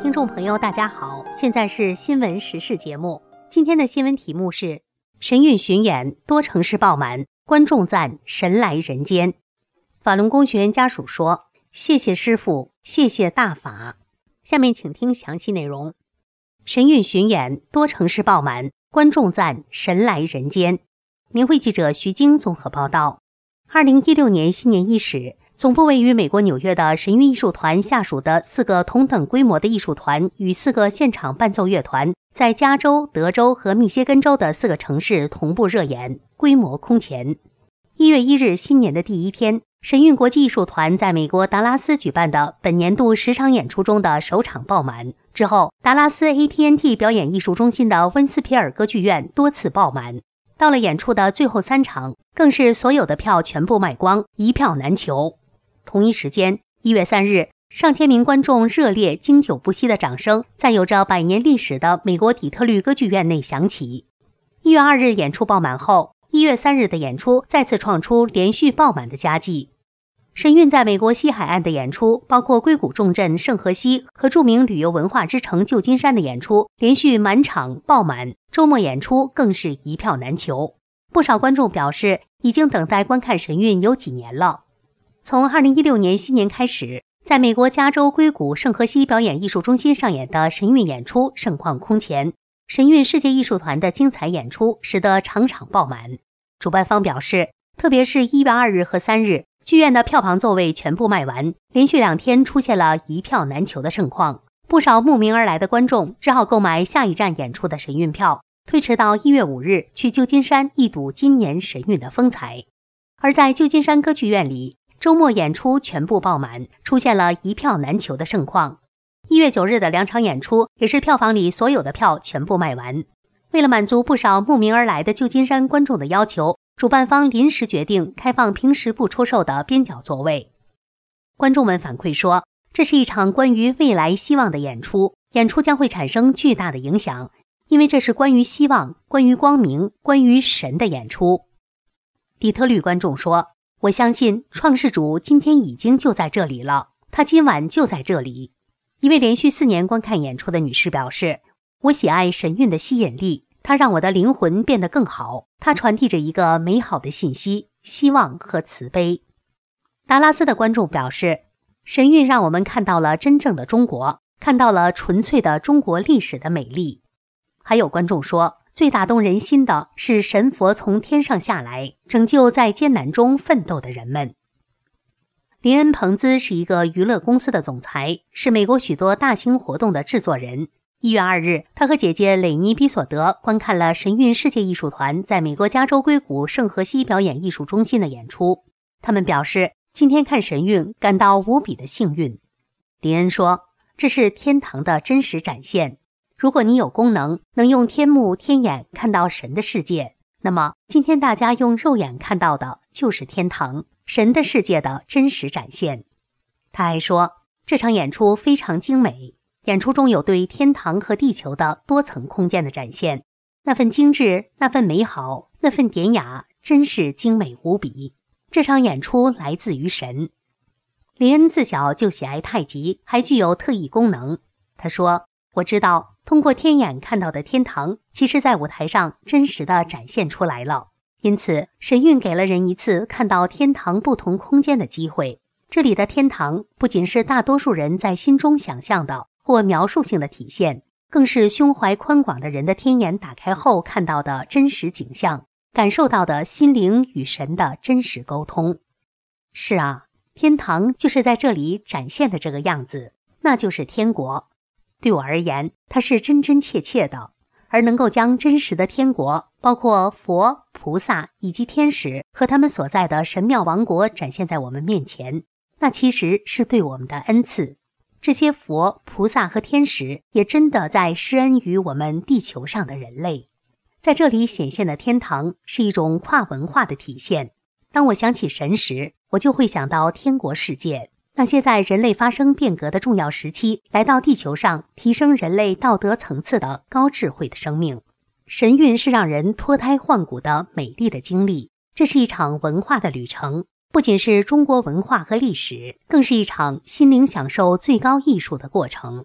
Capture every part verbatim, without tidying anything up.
听众朋友大家好，现在是新闻时事节目。今天的新闻题目是神韵巡演多城市爆满，观众赞神来人间。法轮功学员家属说，谢谢师父，谢谢大法。下面请听详细内容。神韵巡演多城市爆满，观众赞神来人间。明慧记者徐晶综合报道。二零一六年新年伊始，总部位于美国纽约的神韵艺术团下属的四个同等规模的艺术团与四个现场伴奏乐团，在加州、德州和密歇根州的四个城市同步热演，规模空前。一月一日新年的第一天，神韵国际艺术团在美国达拉斯举办的本年度十场演出中的首场爆满，之后达拉斯 A T and T 表演艺术中心的温斯皮尔歌剧院多次爆满。到了演出的最后三场，更是所有的票全部卖光，一票难求。同一时间，一月三日，上千名观众热烈经久不息的掌声在有着百年历史的美国底特律歌剧院内响起。一月二日演出爆满后，一月三日的演出再次创出连续爆满的佳绩。神韵在美国西海岸的演出，包括硅谷重镇圣荷西和著名旅游文化之城旧金山的演出，连续满场爆满，周末演出更是一票难求。不少观众表示，已经等待观看神韵有几年了。从二零一六年新年开始，在美国加州硅谷圣荷西表演艺术中心上演的神韵演出盛况空前，神韵世界艺术团的精彩演出使得场场爆满。主办方表示，特别是一月二日和三日，剧院的票房座位全部卖完，连续两天出现了一票难求的盛况。不少慕名而来的观众只好购买下一站演出的神韵票，推迟到一月五日去旧金山一睹今年神韵的风采。而在旧金山歌剧院里，周末演出全部爆满，出现了一票难求的盛况。一月九日的两场演出也是票房里所有的票全部卖完。为了满足不少慕名而来的旧金山观众的要求，主办方临时决定开放平时不出售的边角座位。观众们反馈说，这是一场关于未来希望的演出，演出将会产生巨大的影响，因为这是关于希望、关于光明、关于神的演出。底特律观众说，我相信创世主今天已经就在这里了，他今晚就在这里。一位连续四年观看演出的女士表示，我喜爱神韵的吸引力，它让我的灵魂变得更好，它传递着一个美好的信息，希望和慈悲。达拉斯的观众表示，神韵让我们看到了真正的中国，看到了纯粹的中国历史的美丽。还有观众说，最打动人心的是神佛从天上下来，拯救在艰难中奋斗的人们。林恩·彭兹是一个娱乐公司的总裁，是美国许多大型活动的制作人。一月二日，他和姐姐蕾妮·比索德观看了神韵世界艺术团在美国加州硅谷圣荷西表演艺术中心的演出。他们表示，今天看神韵感到无比的幸运。林恩说，这是天堂的真实展现。如果你有功能，能用天目天眼看到神的世界，那么今天大家用肉眼看到的就是天堂，神的世界的真实展现。他还说，这场演出非常精美，演出中有对天堂和地球的多层空间的展现，那份精致，那份美好，那份典雅，真是精美无比。这场演出来自于神。林恩自小就喜爱太极，还具有特异功能。他说，我知道通过天眼看到的天堂，其实在舞台上真实地展现出来了。因此，神韵给了人一次看到天堂不同空间的机会。这里的天堂不仅是大多数人在心中想象的或描述性的体现，更是胸怀宽广的人的天眼打开后看到的真实景象，感受到的心灵与神的真实沟通。是啊，天堂就是在这里展现的这个样子，那就是天国。对我而言，它是真真切切的，而能够将真实的天国，包括佛、菩萨以及天使和他们所在的神庙王国展现在我们面前，那其实是对我们的恩赐。这些佛、菩萨和天使也真的在施恩于我们地球上的人类。在这里显现的天堂是一种跨文化的体现。当我想起神时，我就会想到天国世界，那些在人类发生变革的重要时期来到地球上提升人类道德层次的高智慧的生命。神韵是让人脱胎换骨的美丽的经历，这是一场文化的旅程，不仅是中国文化和历史，更是一场心灵享受最高艺术的过程。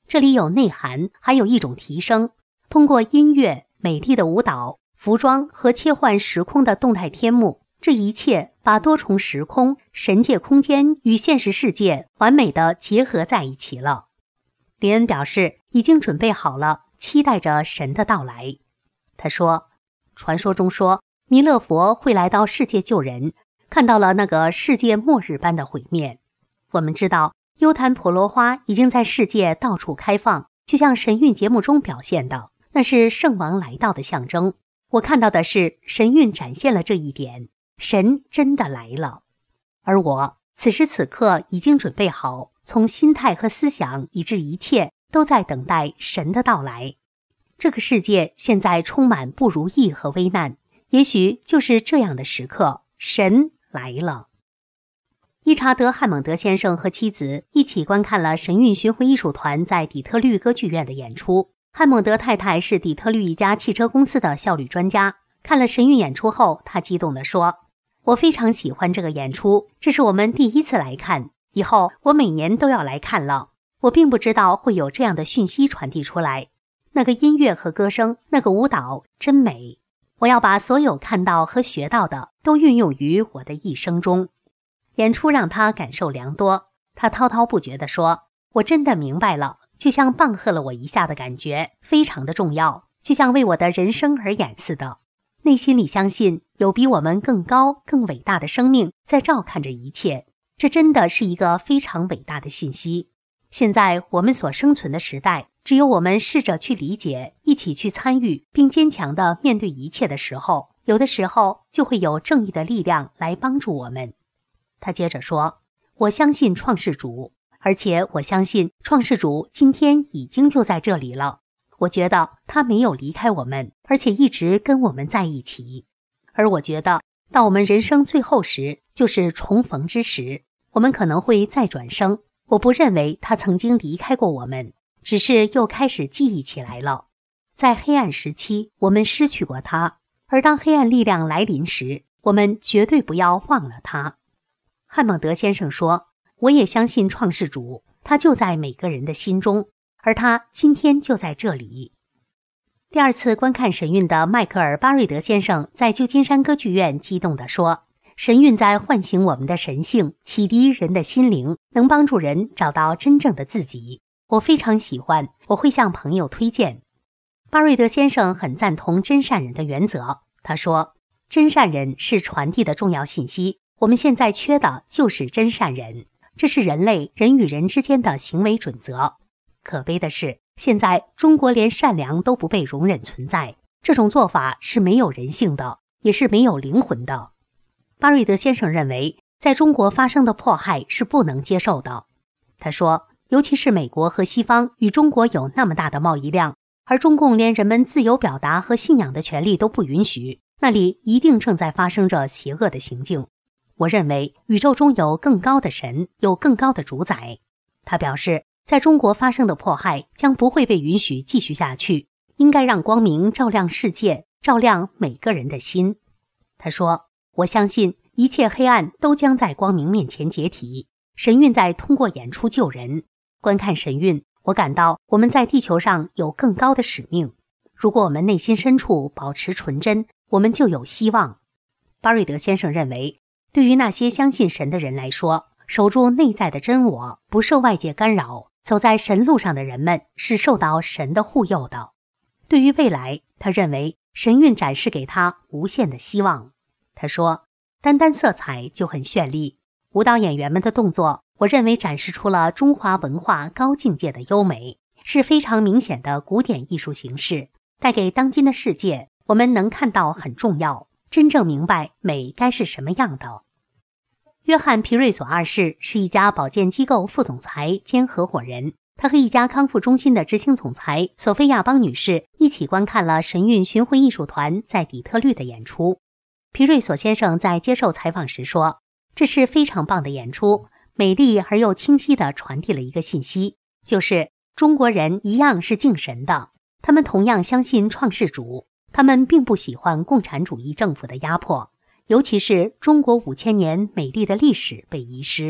这里有内涵，还有一种提升。通过音乐、美丽的舞蹈、服装和切换时空的动态天幕，这一切把多重时空、神界空间与现实世界完美地结合在一起了。林恩表示已经准备好了，期待着神的到来。他说，传说中说弥勒佛会来到世界救人，看到了那个世界末日般的毁灭。我们知道幽檀婆罗花已经在世界到处开放，就像神韵节目中表现的，那是圣王来到的象征。我看到的是神韵展现了这一点，神真的来了。而我此时此刻已经准备好，从心态和思想以至一切都在等待神的到来。这个世界现在充满不如意和危难，也许就是这样的时刻，神来了。伊查德·汉蒙德先生和妻子一起观看了神韵巡回艺术团在底特律歌剧院的演出。汉蒙德太太是底特律一家汽车公司的效率专家，看了神韵演出后，她激动地说，我非常喜欢这个演出，这是我们第一次来看，以后我每年都要来看了。我并不知道会有这样的讯息传递出来，那个音乐和歌声，那个舞蹈真美。我要把所有看到和学到的都运用于我的一生中。演出让他感受良多，他滔滔不绝地说，我真的明白了，就像棒喝了我一下的感觉，非常的重要，就像为我的人生而演似的。内心里相信有比我们更高更伟大的生命在照看着一切，这真的是一个非常伟大的信息。现在我们所生存的时代，只有我们试着去理解，一起去参与，并坚强地面对一切的时候，有的时候就会有正义的力量来帮助我们。他接着说，我相信创世主，而且我相信创世主今天已经就在这里了。我觉得他没有离开我们，而且一直跟我们在一起。而我觉得到我们人生最后时，就是重逢之时，我们可能会再转生。我不认为他曾经离开过我们，只是又开始记忆起来了。在黑暗时期，我们失去过他，而当黑暗力量来临时，我们绝对不要忘了他。汉蒙德先生说，我也相信创世主，他就在每个人的心中，而他今天就在这里。第二次观看神韵的迈克尔·巴瑞德先生在旧金山歌剧院激动地说，神韵在唤醒我们的神性，启迪人的心灵，能帮助人找到真正的自己。我非常喜欢，我会向朋友推荐。巴瑞德先生很赞同真善人的原则，他说，真善人是传递的重要信息，我们现在缺的就是真善人，这是人类人与人之间的行为准则。可悲的是，现在中国连善良都不被容忍存在，这种做法是没有人性的，也是没有灵魂的。巴瑞德先生认为，在中国发生的迫害是不能接受的。他说，尤其是美国和西方与中国有那么大的贸易量，而中共连人们自由表达和信仰的权利都不允许，那里一定正在发生着邪恶的行径。我认为宇宙中有更高的神，有更高的主宰。他表示，在中国发生的迫害将不会被允许继续下去，应该让光明照亮世界，照亮每个人的心。他说，我相信一切黑暗都将在光明面前解体，神韵在通过演出救人。观看神韵，我感到我们在地球上有更高的使命。如果我们内心深处保持纯真，我们就有希望。巴瑞德先生认为，对于那些相信神的人来说，守住内在的真我，不受外界干扰，走在神路上的人们是受到神的护佑的。对于未来，他认为神韵展示给他无限的希望。他说，单单色彩就很绚丽，舞蹈演员们的动作，我认为展示出了中华文化高境界的优美，是非常明显的古典艺术形式，带给当今的世界，我们能看到很重要，真正明白美该是什么样的。约翰·皮瑞索二世是一家保健机构副总裁兼合伙人，他和一家康复中心的执行总裁索菲亚·邦女士一起观看了神韵巡回艺术团在底特律的演出。皮瑞索先生在接受采访时说，这是非常棒的演出，美丽而又清晰地传递了一个信息，就是中国人一样是敬神的，他们同样相信创世主，他们并不喜欢共产主义政府的压迫，尤其是中国五千年美丽的历史被遗失。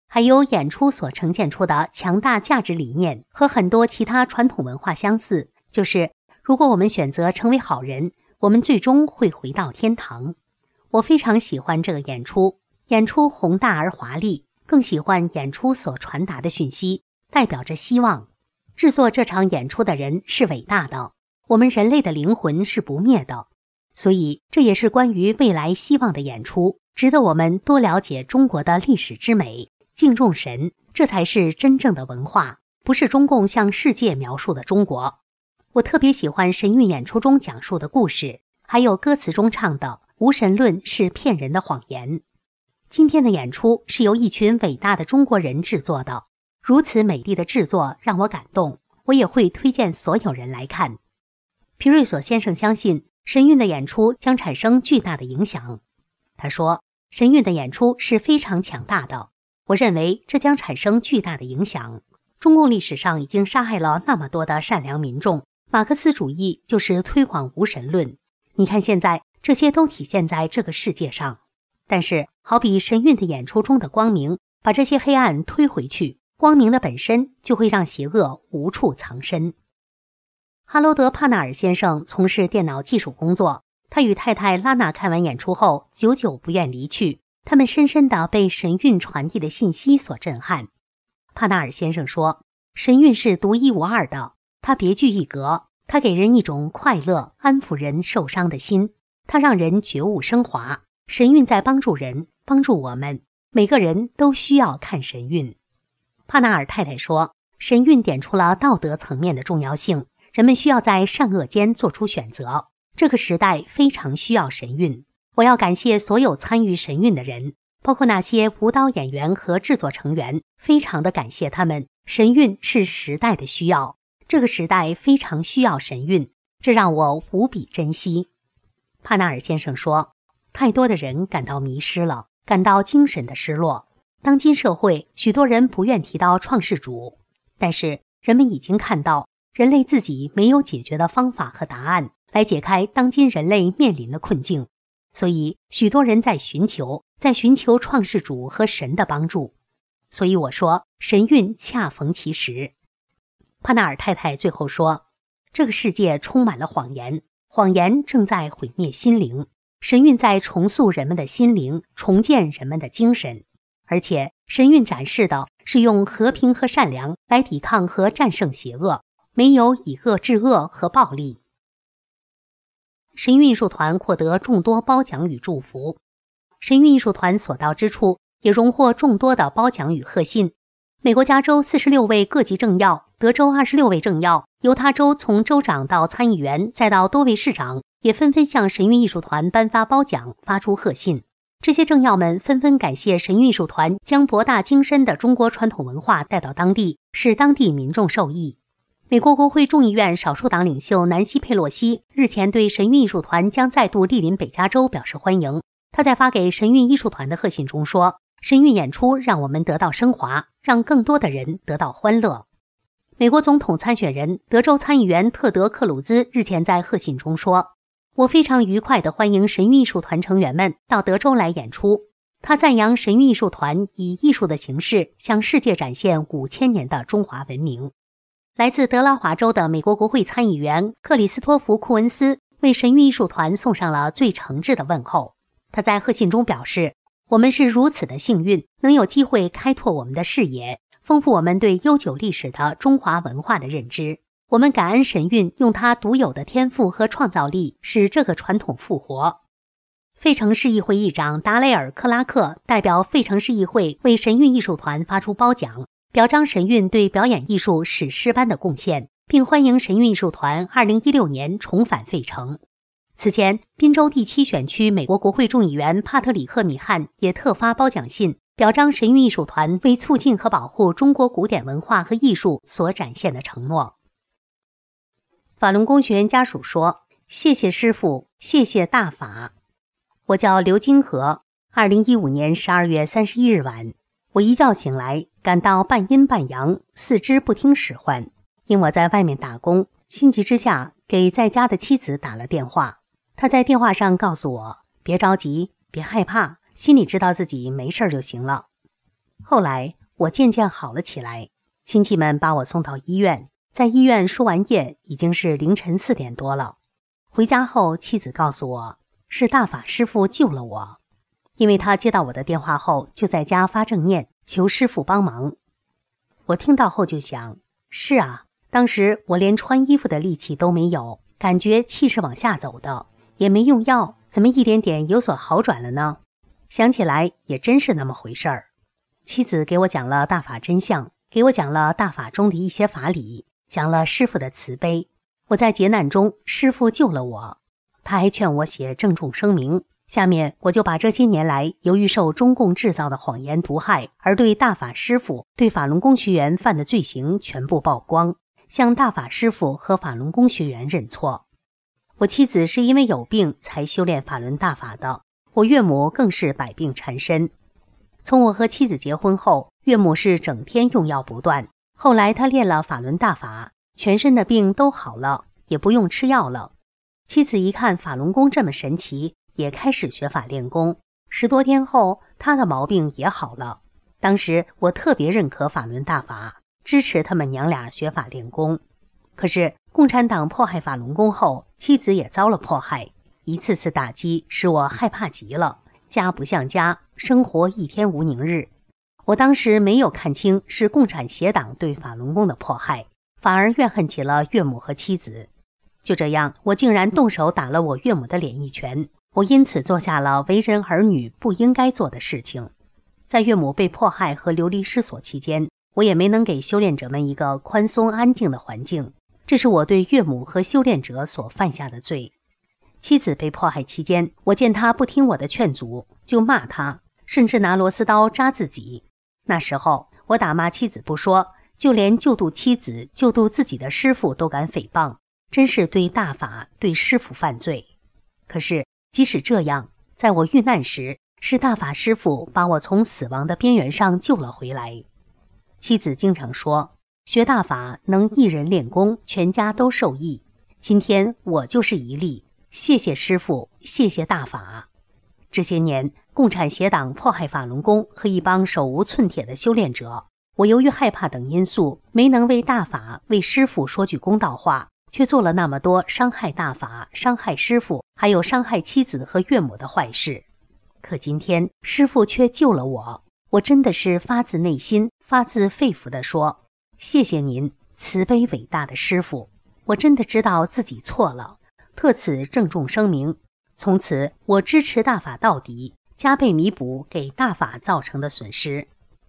还有演出所呈现出的强大价值理念和很多其他传统文化相似，就是如果我们选择成为好人，我们最终会回到天堂。我非常喜欢这个演出，演出宏大而华丽，更喜欢演出所传达的讯息，代表着希望。制作这场演出的人是伟大的，我们人类的灵魂是不灭的，所以这也是关于未来希望的演出，值得我们多了解中国的历史之美，敬重神，这才是真正的文化，不是中共向世界描述的中国。我特别喜欢神韵演出中讲述的故事，还有歌词中唱的无神论是骗人的谎言。今天的演出是由一群伟大的中国人制作的，如此美丽的制作让我感动，我也会推荐所有人来看。皮瑞索先生相信神韵的演出将产生巨大的影响。他说，神韵的演出是非常强大的，我认为这将产生巨大的影响。中共历史上已经杀害了那么多的善良民众，马克思主义就是推广无神论。你看现在这些都体现在这个世界上。但是好比神韵的演出中的光明，把这些黑暗推回去，光明的本身就会让邪恶无处藏身。哈罗德·帕纳尔先生从事电脑技术工作，他与太太拉娜看完演出后久久不愿离去，他们深深地被神韵传递的信息所震撼。帕纳尔先生说，神韵是独一无二的，它别具一格，它给人一种快乐，安抚人受伤的心，它让人觉悟升华。神韵在帮助人，帮助我们，每个人都需要看神韵。帕纳尔太太说，神韵点出了道德层面的重要性，人们需要在善恶间做出选择，这个时代非常需要神韵。我要感谢所有参与神韵的人，包括那些舞蹈演员和制作成员，非常的感谢他们。神韵是时代的需要，这个时代非常需要神韵，这让我无比珍惜。帕纳尔先生说，太多的人感到迷失了，感到精神的失落。当今社会，许多人不愿提到创世主，但是人们已经看到，人类自己没有解决的方法和答案来解开当今人类面临的困境，所以许多人在寻求，在寻求创世主和神的帮助。所以我说，神韵恰逢其时。帕纳尔太太最后说，这个世界充满了谎言，谎言正在毁灭心灵，神韵在重塑人们的心灵，重建人们的精神。而且神韵展示的是用和平和善良来抵抗和战胜邪恶，没有以恶制恶和暴力。神韵艺术团获得众多褒奖与祝福，神韵艺术团所到之处也荣获众多的褒奖与贺信。美国加州四十六位各级政要，德州二十六位政要，犹他州从州长到参议员再到多位市长，也纷纷向神韵艺术团颁发褒奖，发出贺信。这些政要们纷纷感谢神韵艺术团将博大精深的中国传统文化带到当地，使当地民众受益。美国国会众议院少数党领袖南希·佩洛西日前对神韵艺术团将再度莅临北加州表示欢迎。他在发给神韵艺术团的贺信中说，神韵演出让我们得到升华，让更多的人得到欢乐。美国总统参选人德州参议员特德·克鲁兹日前在贺信中说，我非常愉快地欢迎神韵艺术团成员们到德州来演出。他赞扬神韵艺术团以艺术的形式向世界展现五千年的中华文明。来自德拉华州的美国国会参议员克里斯托弗·库恩斯为神韵艺术团送上了最诚挚的问候。他在贺信中表示，我们是如此的幸运，能有机会开拓我们的视野，丰富我们对悠久历史的中华文化的认知。我们感恩神韵用它独有的天赋和创造力使这个传统复活。费城市议会议长达雷尔·克拉克代表费城市议会为神韵艺术团发出褒奖，表彰神韵对表演艺术史诗般的贡献，并欢迎神韵艺术团二零一六年重返费城。此前，宾州第七选区美国国会众议员帕特里克·米汉也特发褒奖信，表彰神韵艺术团为促进和保护中国古典文化和艺术所展现的承诺。法轮功学员家属说，谢谢师父，谢谢大法。我叫刘金河，二零一五年十二月三十一日晚，我一觉醒来，感到半阴半阳，四肢不听使唤。因我在外面打工，心急之下给在家的妻子打了电话。她在电话上告诉我，别着急，别害怕，心里知道自己没事就行了。后来我渐渐好了起来。亲戚们把我送到医院，在医院输完液已经是凌晨四点多了。回家后，妻子告诉我，是大法师父救了我。因为他接到我的电话后，就在家发正念，求师父帮忙。我听到后就想，是啊，当时我连穿衣服的力气都没有，感觉气是往下走的，也没用药，怎么一点点有所好转了呢？想起来也真是那么回事儿。妻子给我讲了大法真相，给我讲了大法中的一些法理，讲了师父的慈悲。我在劫难中，师父救了我。他还劝我写郑重声明。下面我就把这些年来由于受中共制造的谎言毒害而对大法师父、对法轮功学员犯的罪行全部曝光，向大法师父和法轮功学员认错。我妻子是因为有病才修炼法轮大法的，我岳母更是百病缠身。从我和妻子结婚后，岳母是整天用药不断，后来她练了法轮大法，全身的病都好了，也不用吃药了。妻子一看法轮功这么神奇，也开始学法练功，十多天后，他的毛病也好了。当时我特别认可法轮大法，支持他们娘俩学法练功。可是共产党迫害法轮功后，妻子也遭了迫害，一次次打击使我害怕极了，家不像家，生活一天无宁日。我当时没有看清是共产邪党对法轮功的迫害，反而怨恨起了岳母和妻子。就这样，我竟然动手打了我岳母的脸一拳。我因此做下了为人儿女不应该做的事情。在岳母被迫害和流离失所期间，我也没能给修炼者们一个宽松安静的环境，这是我对岳母和修炼者所犯下的罪。妻子被迫害期间，我见她不听我的劝阻，就骂她，甚至拿螺丝刀扎自己。那时候我打骂妻子不说，就连救度妻子、救度自己的师父都敢诽谤，真是对大法、对师父犯罪。可是即使这样，在我遇难时，是大法师父把我从死亡的边缘上救了回来。妻子经常说，学大法能一人练功，全家都受益。今天我就是一例，谢谢师父，谢谢大法。这些年，共产邪党迫害法轮功和一帮手无寸铁的修炼者，我由于害怕等因素，没能为大法、为师父说句公道话，却做了那么多伤害大法、伤害师父，还有伤害妻子和岳母的坏事。可今天师父却救了我，我真的是发自内心、发自肺腑地说，谢谢您，慈悲伟大的师父。我真的知道自己错了，特此郑重声明，从此我支持大法到底，加倍弥补给大法造成的损失。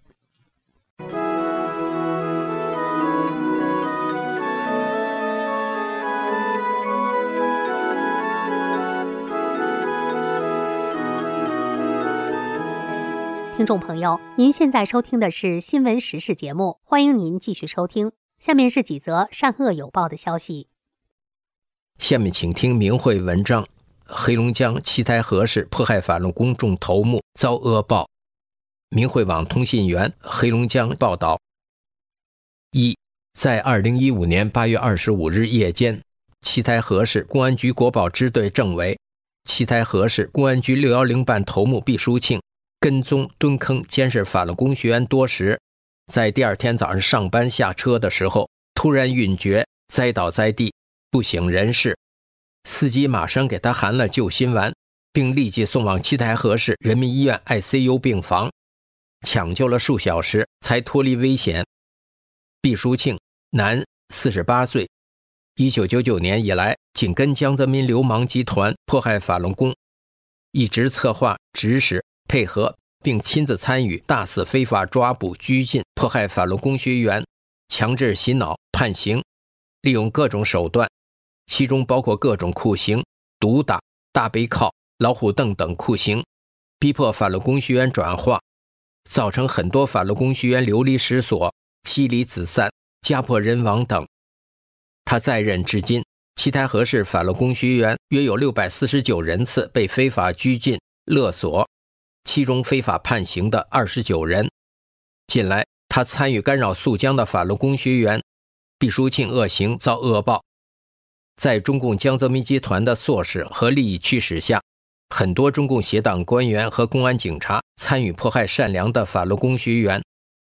听众朋友，您现在收听的是新闻时事节目，欢迎您继续收听。下面是几则善恶有报的消息。 下面请听明慧文章：黑龙江七台河市迫害法轮功众头目遭恶报。明慧网通信员黑龙江报道：一，在二零一五年八月二十五日夜间，七台河市公安局国保支队政委、七台河市公安局六一零办头目毕书庆跟踪蹲坑监视法轮功学员多时，在第二天早上上班下车的时候，突然晕厥，栽倒在地，不省人事。司机马上给他含了救心丸，并立即送往七台河市人民医院 I C U 病房，抢救了数小时才脱离危险。毕书庆，男，四十八岁，一九九九年以来紧跟江泽民流氓集团迫害法轮功，一直策划、指使、配合并亲自参与大肆非法抓捕、拘禁、迫害法轮功学员，强制洗脑、判刑，利用各种手段，其中包括各种酷刑、毒打、大背铐、老虎凳等酷刑，逼迫法轮功学员转化，造成很多法轮功学员流离失所、妻离子散、家破人亡等。他在任至今，七台河市法轮功学员约有六百四十九人次被非法拘禁、勒索，其中非法判刑的二十九人。近来他参与干扰肃江的法轮功学员，毕书庆恶行遭恶报。在中共江泽民集团的唆使和利益驱使下，很多中共邪党官员和公安警察参与迫害善良的法轮功学员，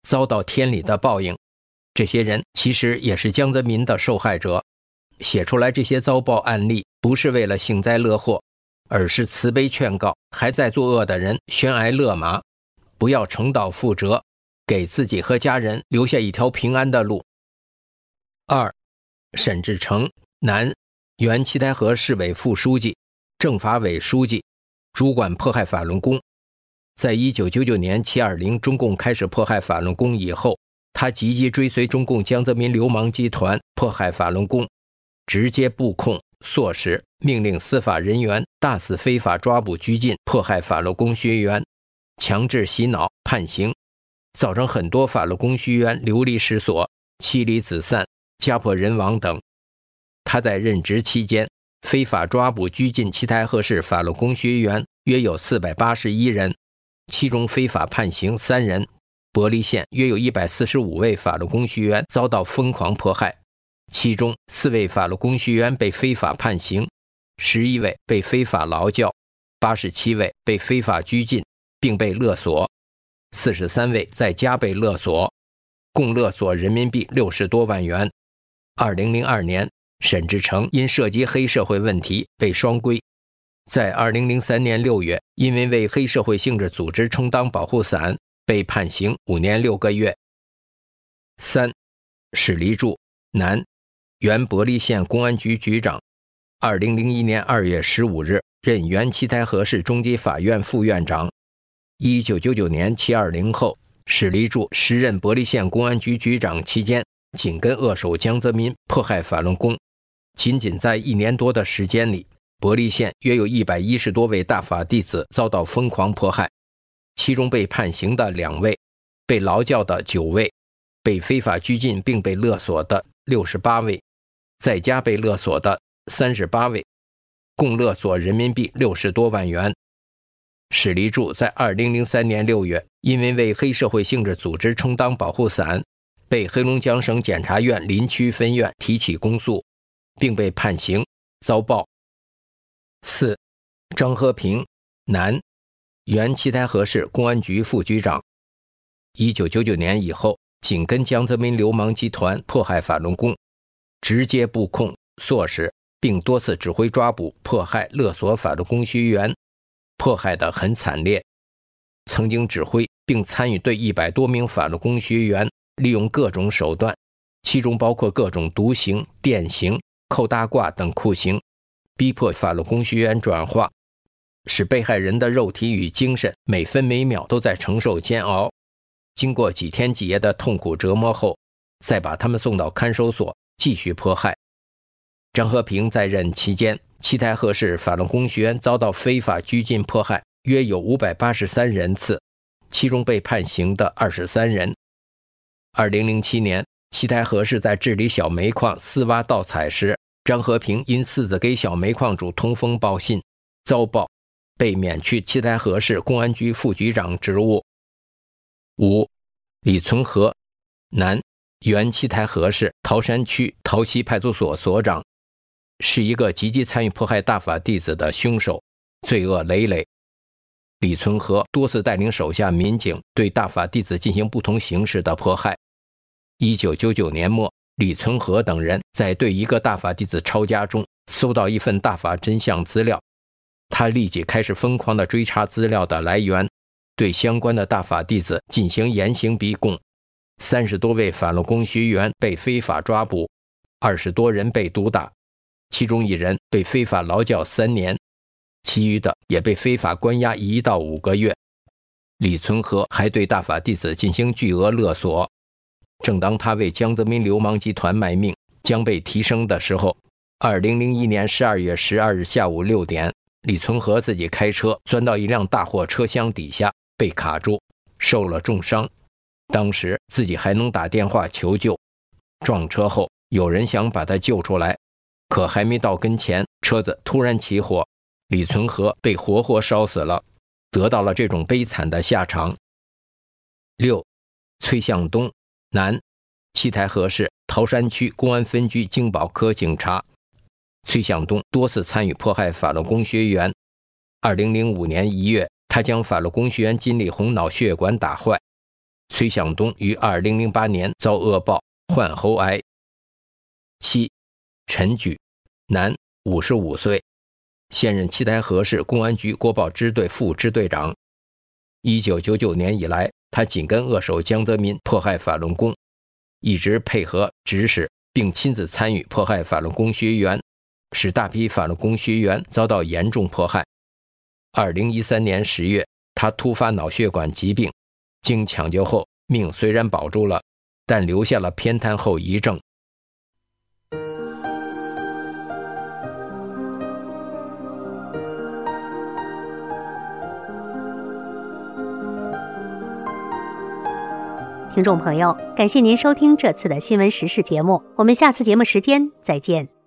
遭到天理的报应。这些人其实也是江泽民的受害者。写出来这些遭报案例，不是为了幸灾乐祸，而是慈悲劝告还在作恶的人悬崖勒马，不要重蹈覆辙，给自己和家人留下一条平安的路。二，沈志成，男，原七台河市委副书记、政法委书记，主管迫害法轮功。在一九九九年七二零中共开始迫害法轮功以后，他积极追随中共江泽民流氓集团迫害法轮功，直接布控、唆使、命令司法人员大肆非法抓捕、拘禁迫害法轮功学员，强制洗脑、判刑，造成很多法轮功学员流离失所、妻离子散、家破人亡等。他在任职期间，非法抓捕、拘禁七台河市法轮功学员约有四百八十一人，其中非法判刑三人。伯利县约有一百四十五位法轮功学员遭到疯狂迫害，其中四位法轮功学员被非法判刑，十一位被非法劳教，八十七位被非法拘禁并被勒索，四十三位在家被勒索，共勒索人民币六十多万元。二零零二年，沈志成因涉及黑社会问题被双规，在二零零三年六月，因为为黑社会性质组织充当保护伞，被判刑五年六个月。三，史立柱，男，原伯利县公安局局长，二零零一年二月十五日任原七台河市中级法院副院长。一九九九年七二零后，史立柱时任伯利县公安局局长期间，紧跟扼守江泽民迫害法轮功。仅仅在一年多的时间里，伯利县约有一百一十多位大法弟子遭到疯狂迫害，其中被判刑的两位，被劳教的九位，被非法拘禁并被勒索的六十八位，在家被勒索的三十八位，共勒索人民币六十多万元。史立柱在二零零三年六月，因为为黑社会性质组织充当保护伞，被黑龙江省检察院临区分院提起公诉，并被判刑，遭报。四，张和平，男，原七台河市公安局副局长。一九九九年以后，紧跟江泽民流氓集团迫害法轮功，直接布控、唆使，并多次指挥抓捕、迫害、勒索法轮功学员，迫害得很惨烈。曾经指挥并参与对一百多名法轮功学员利用各种手段，其中包括各种毒刑、电刑、扣大褂等酷刑，逼迫法轮功学员转化，使被害人的肉体与精神每分每秒都在承受煎熬。经过几天几夜的痛苦折磨后，再把他们送到看守所继续迫害。张和平在任期间，七台河市法轮功学员遭到非法拘禁迫害约有五百八十三人次，其中被判刑的二十三人。二零零七年，七台河市在治理小煤矿私挖盗采时，张和平因私自给小煤矿主通风报信，遭报，被免去七台河市公安局副局长职务。五，李存和，男，原七台河市桃山区桃溪派出所所长，是一个积极参与迫害大法弟子的凶手，罪恶累累。李存和多次带领手下民警对大法弟子进行不同形式的迫害。一九九九年末，李存和等人在对一个大法弟子抄家中搜到一份大法真相资料，他立即开始疯狂地追查资料的来源，对相关的大法弟子进行严刑逼供。三十多位法轮功学员被非法抓捕，二十多人被毒打，其中一人被非法劳教三年，其余的也被非法关押一到五个月。李存和还对大法弟子进行巨额勒索。正当他为江泽民流氓集团卖命，将被提升的时候，二零零一年十二月十二日下午六点，李存和自己开车钻到一辆大货车厢底下，被卡住，受了重伤。当时自己还能打电话求救。撞车后，有人想把他救出来，可还没到跟前，车子突然起火，李存和被活活烧死了，得到了这种悲惨的下场。六，崔向东，男，七台河市桃山区公安分局经保科警察。崔向东多次参与迫害法轮功学员。二零零五年一月，他将法轮功学员金立红脑血管打坏， 崔向东于二零零八年遭恶报，患喉癌。七、陈举，男，五十五岁，现任七台河市公安局国保支队副支队长。一九九九年以来，他紧跟恶手江泽民迫害法轮功，一直配合指使并亲自参与迫害法轮功学员，使大批法轮功学员遭到严重迫害。二零一三年十月，他突发脑血管疾病，经抢救后命虽然保住了，但留下了偏瘫后遗症。 听众朋友，感谢您收听这次的新闻时事节目，我们下次节目时间再见。